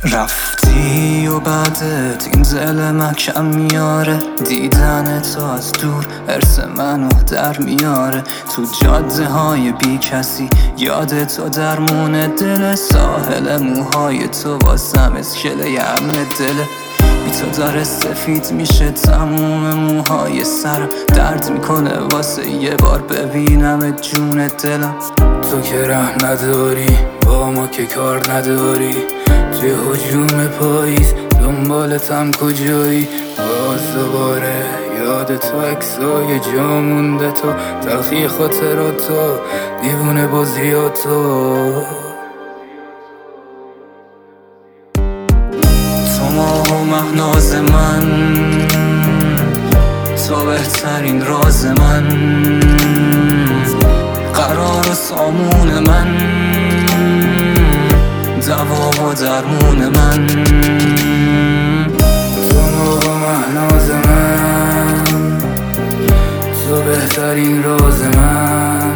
رفتی و بعدت این دل من کم میاره، دیدن تو از دور حرس منو در میاره. تو جاده های بی کسی یاد تو درمون دل، ساحل موهای تو واسم اسکله همه دله. بی تو داره سفید میشه تموم موهای سرم، درد میکنه واسه یه بار ببینم جون دلم. تو که ره نداری با ما که کار نداری، توی هجوم پاییز دنبالتم کجایی؟ باز دوباره یاد تو عکسای جا مونده، تو تلخی خاطراتو دیوونه بازیاتو. تو ماه و مهناز من، تو بهترین راز من، قرار و سامون من، دوا و درمون من. تو ماه و مهناز من، تو بهترین راز من،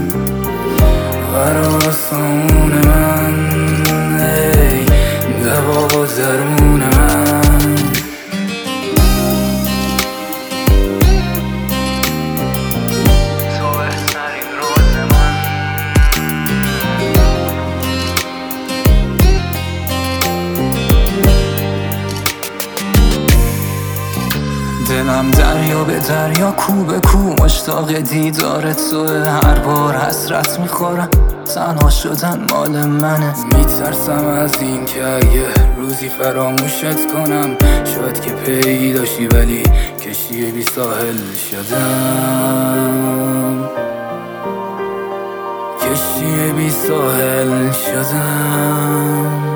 قرار و سامون من، ای دوا و درمون من. دلم دریا به دریا، کو به کو مشتاق دیدار تو. هر بار حسرت میخورم تنها شدن مال منه. میترسم از این که اگه روزی فراموشت کنم، شاید که پیداشی ولی کشتی بی ساحل شدم، کشتی بی ساحل شدم.